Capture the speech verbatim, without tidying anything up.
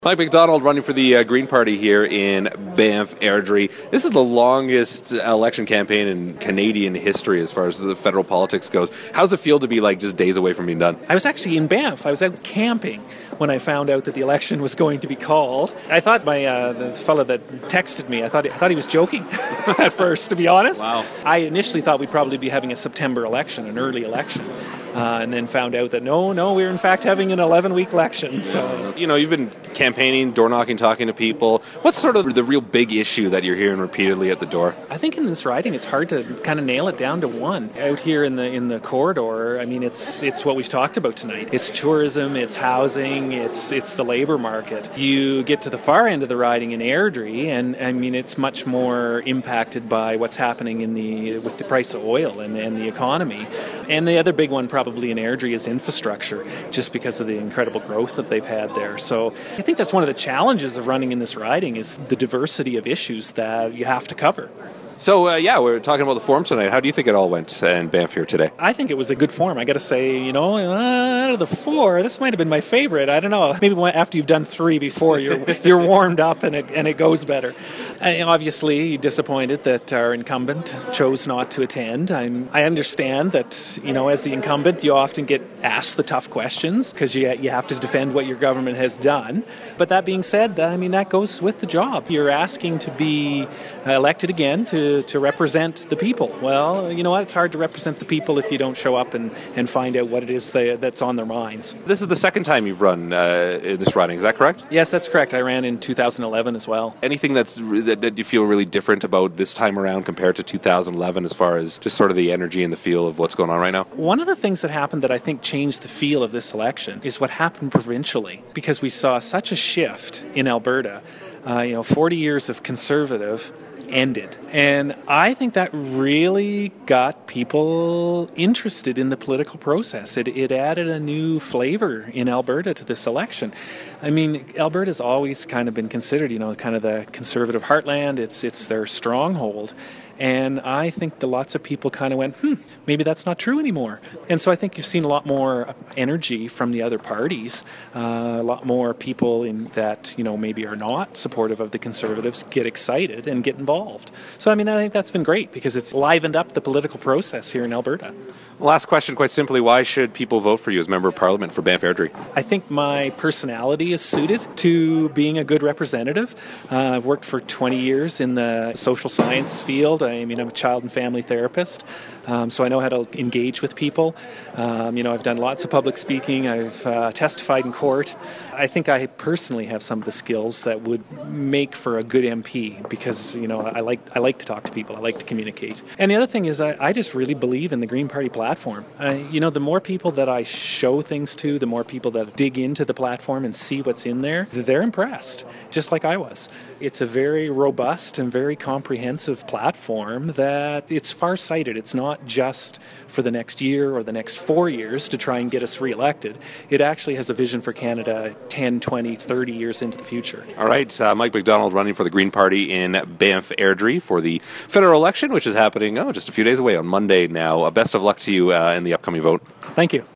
Mike Macdonald running for the uh, Green Party here in Banff Airdrie. This is the longest election campaign in Canadian history as far as the federal politics goes. How's it feel to be like just days away from being done? I was actually in Banff. I was out camping when I found out that the election was going to be called. I thought my uh, the fellow that texted me, I thought I thought he was joking at first, to be honest. Wow. I initially thought we'd probably be having a September election, an early election. Uh, and then found out that no, no, we're in fact having an eleven-week election. So, you know, you've been campaigning, door knocking, talking to people. What's sort of the real big issue that you're hearing repeatedly at the door? I think in this riding, it's hard to kind of nail it down to one. Out here in the in the corridor, I mean, it's it's what we've talked about tonight. It's tourism, it's housing, it's it's the labor market. You get to the far end of the riding in Airdrie, and I mean, it's much more impacted by what's happening in the with the price of oil and, and the economy. And the other big one, probably in Airdrie, is infrastructure, just because of the incredible growth that they've had there. So I think that's one of the challenges of running in this riding is the diversity of issues that you have to cover. So, uh, yeah, we're talking about the forum tonight. How do you think it all went in Banff here today? I think it was a good forum. I got to say, you know, uh, out of the four, this might have been my favorite. I don't know. Maybe after you've done three before, you're you're warmed up and it and it goes better. And obviously, disappointed that our incumbent chose not to attend. I'm, I understand that, you know, as the incumbent, you often get asked the tough questions because you you have to defend what your government has done. But that being said, I mean, that goes with the job. You're asking to be elected again to to represent the people. Well, you know what? It's hard to represent the people if you don't show up and, and find out what it is they, that's on their minds. This is the second time you've run uh, in this riding, is that correct? Yes, that's correct. I ran in two thousand eleven as well. Anything that's that, that you feel really different about this time around compared to two thousand eleven as far as just sort of the energy and the feel of what's going on right now? One of the things that happened that I think changed the feel of this election is what happened provincially, because we saw such a shift in Alberta. Uh, you know, forty years of conservative ended. And I think that really got people interested in the political process. It, it added a new flavor in Alberta to this election. I mean, Alberta's always kind of been considered, you know, kind of the conservative heartland. It's it's their stronghold. And I think that lots of people kind of went, hmm, maybe that's not true anymore. And so I think you've seen a lot more energy from the other parties, uh, a lot more people in that, you know, maybe are not supportive of the Conservatives get excited and get involved. So, I mean, I think that's been great because it's livened up the political process here in Alberta. Last question, quite simply, why should people vote for you as Member of Parliament for Banff Airdrie? I think my personality is suited to being a good representative. Uh, I've worked for twenty years in the social science field. I mean, I'm a child and family therapist, um, so I know how to engage with people. Um, you know, I've done lots of public speaking. I've uh, testified in court. I think I personally have some of the skills that would make for a good M P because, you know, I like I like to talk to people. I like to communicate. And the other thing is I, I just really believe in the Green Party platform. Uh, you know, the more people that I show things to, the more people that dig into the platform and see what's in there, they're impressed, just like I was. It's a very robust and very comprehensive platform that it's far-sighted. It's not just for the next year or the next four years to try and get us reelected. It actually has a vision for Canada ten, twenty, thirty years into the future. All right, uh, Mike Macdonald running for the Green Party in Banff Airdrie for the federal election, which is happening oh, just a few days away on Monday now. Uh, best of luck to you uh, in the upcoming vote. Thank you.